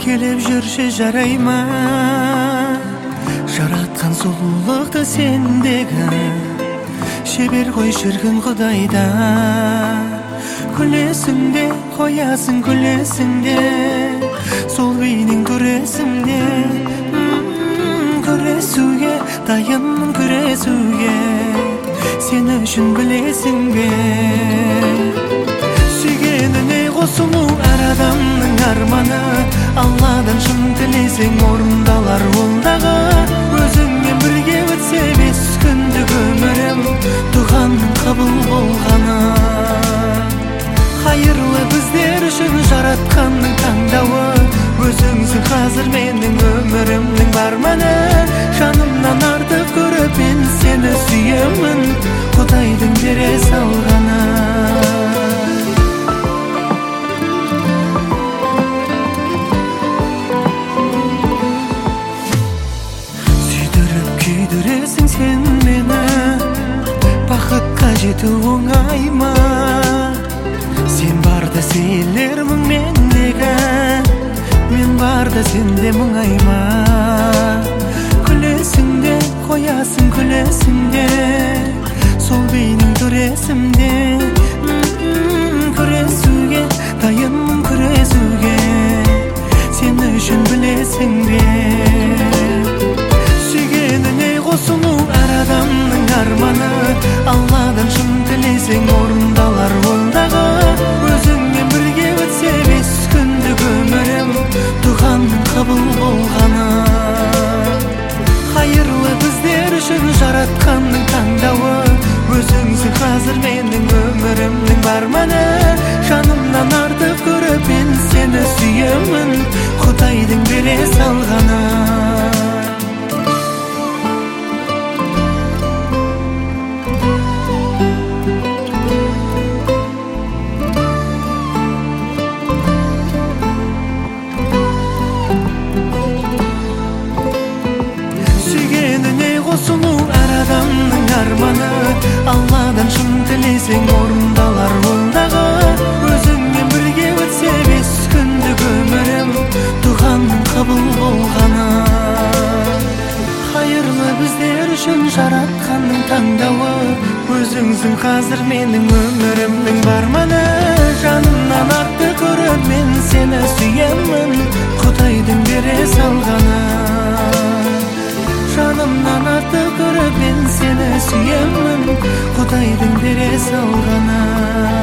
келіп жүрші жарайма, жаратқан сұлулықты сендегі, шебер ғой шіркін Құдайда. Күлесің де, қоясың күлесің де, сол бейнең көресіңде. Күресуге, дайынмын күресуге, сен үшін білесің бе? Сүйгеніне қосылу әр адамның арманы, Алладан шын тілесең орындалар олдағы. Өзіңмен бірге өтсе 5 күндік өмірім, дұғаның қабыл болғаны. Хайырлы біздер үшін жаратқанның таңдауы, өзіңсің қазір менің өмірімнің бар мәні. Жанымнан артық көріп мен сені сүйемін, Құдайдың бере салғаны. Сүйдіріп күйдіресің сен мені, бақытқа жету оңай ма? Сен барда сейілермін мендегі, мен барда сенде мұңайма. Күлесің де, қоясың күлесің де, сол бейнең көресімде. Күресуге, дайынмын күресуге, сен үшін білесің бе? Сүйгеніне қосылу әр адамның арманы, Алладан шын тілесең орындалар олдағы. Өзіңмен бірге өтсе 5 күндік өмірім, дұғаның қабыл болғаны. Хайырлы біздер үшін жаратқанның таңдауы, өзіңсің қазір менің өмірімнің бар мәні. Жанымнан артық көріп мен сені сүйемін, Құдайдың бере салғаны. Қосылу әр адамның арманы, Алладан шын тілесең орындалар олдағы. Өзіңмен бірге өтсе 5 күндік өмірім, дұғаның қабыл болғаны. Хайырлы біздер үшін жаратқанның таңдауы, өзіңсің қазір менің өмірімнің бар мәні. Жанымнан артық көріп мен сені сүйемін, Құдайдың бере салғаны. Жанымнан артық көріп мен сені сүйемін, Құдайдың бере салғаны.